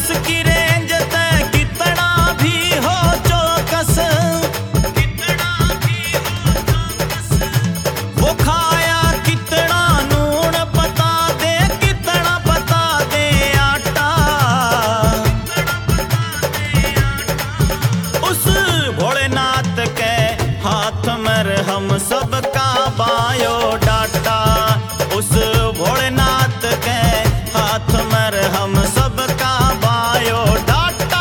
उसकी रेंज तय कितना भी हो चौकस, वो खाया कितना नून बता दे, कितना बता दे आटा। उस भोलेनाथ के हाथ में हम सबका बायोडाटा, उस भोलेनाथ के हाथ में हम सबका बायोडाटा।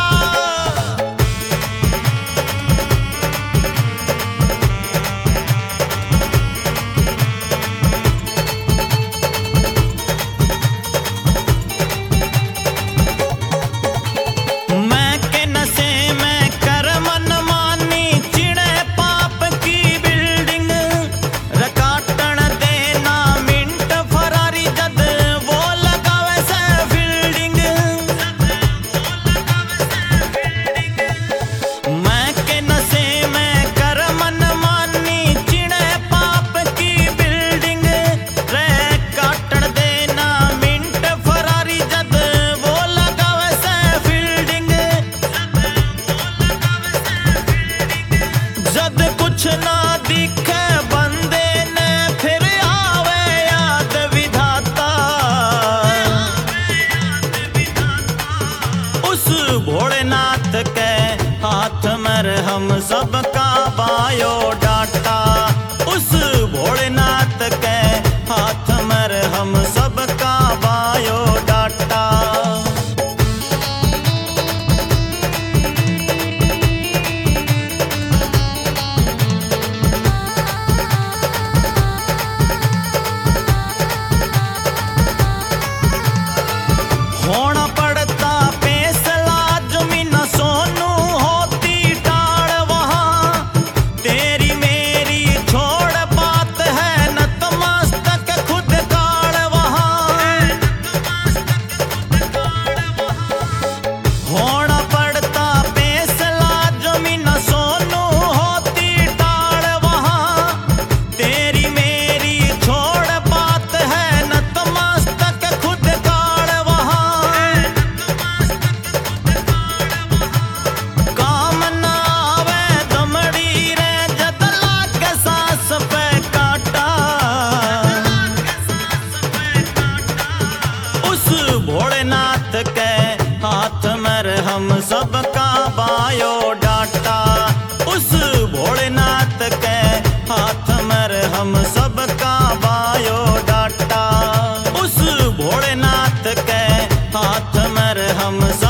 मैं के नशे में कर मनमानी चिड़े पाप की बिल्डिंग, रकाटन देना मिंट फरारी जद वो लगावे से फील्डिंग। मैं के नशे में कर मनमानी चिड़े पाप की बिल्डिंग, रकाटन देना मिंट फरारी जद वो लगावे से फील्डिंग। जद कुछ ना दिखे बंदे ने फिर आवे याद विधाता, उस भोलेनाथ के हाथ में हम सबका बायोडाटा, उस भोलेनाथ के हाथ में हम सबका बायोडाटा। होना पड़ता फैसला जमीन सोनू होती टाड़ वहाँ, तेरी मेरी छोड़ बात है नतमस्तक खुद काड़ वहाँ। होना पड़ता फैसला जमीन सोनू होती टाड़ वहाँ, तेरी मेरी छोड़ बात है नतमस्तक खुद काड़ वहाँ। काम ना आवे दमड़ी रे जद लागे सांस पे काटा, उस भोलेनाथ के हाथ में हम सबका बायोडाटा, उस भोलेनाथ के हाथ में हम सबका बायोडाटा, उस भोलेनाथ के हाथ में हम